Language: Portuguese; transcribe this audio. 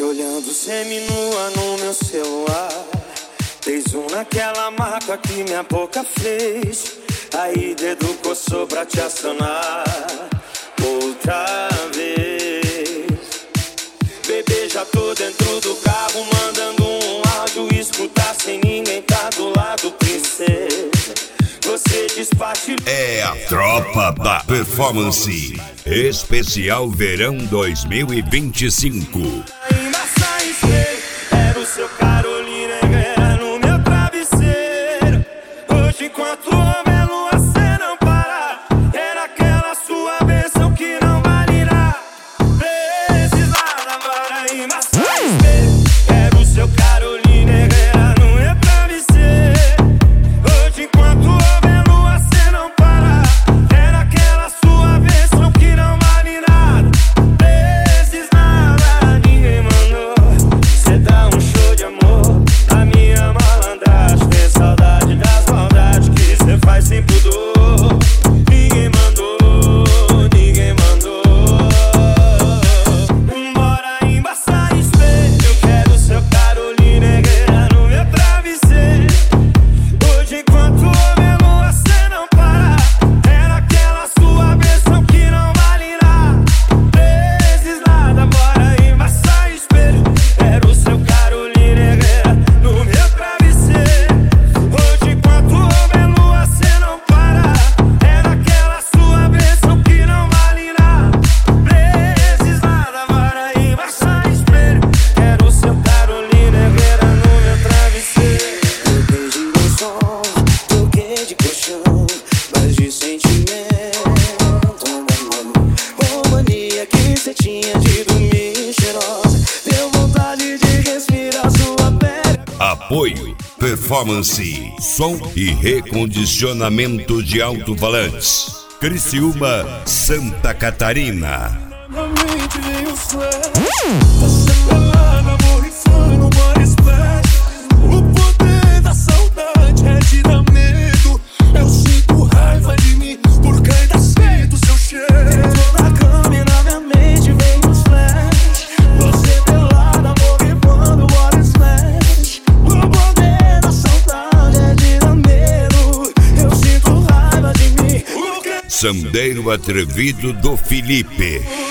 olhando seminua no meu celular. Fez naquela marca que minha boca fez. Aí dedo coçou pra te acionar outra vez. Bebê, já tô dentro do carro mandando um áudio. Escutar sem ninguém tá do lado, princesa. Você despacha. É a tropa da performance. Especial Verão 2025. Ainda sai espelho, era o seu Carolina Herrera no meu travesseiro. Hoje enquanto homem é lua, cê não para. Era aquela sua bênção que não vale nada. Precisava agora ainda sai espelho, era o seu Carolina Herrera no meu travesseiro. Hoje enquanto homem é lua, cê não para. Era aquela sua bênção que não vale nada. Precisava, ninguém mandou. Cê dá um show de amor, a minha malandragem. Tem saudade das maldades que cê faz sem pudor. Ninguém mandou, ninguém mandou. Bora embaçar espelho, eu quero seu Carolina Herrera no meu travesseiro. Hoje enquanto homem é lua, cê não para. Era aquela sua bênção que não vale nada. Precisava, bora embaçar espelho. Era o seu Carolina Herrera no meu travesseiro. Hoje enquanto homem é lua, cê não para. Era aquela sua bênção que não vale nada. Precisava, bora embaçar espelho. Era o seu Carolina Herrera no meu travesseiro. Troquei de lençol, troquei de colchão, mas de sentimento. Oh, mania que cê tinha de dormir cheirosa. Deu vontade de respirar sua pele. Apoio, performance, som e recondicionamento de alto-falantes. Criciúma, Santa Catarina. Na mente vem o flash. Você pelada, amor insano, body splash. O poder da saudade é te dar medo. Eu sinto raiva de mim, porque ainda sinto seu cheiro. Tô na cama e na minha mente vem os flash. Você pelada, amor queimando, body splash. O poder da saudade é te dar medo. Eu sinto raiva de mim, porque Sandeiro Atrevido do Felipe.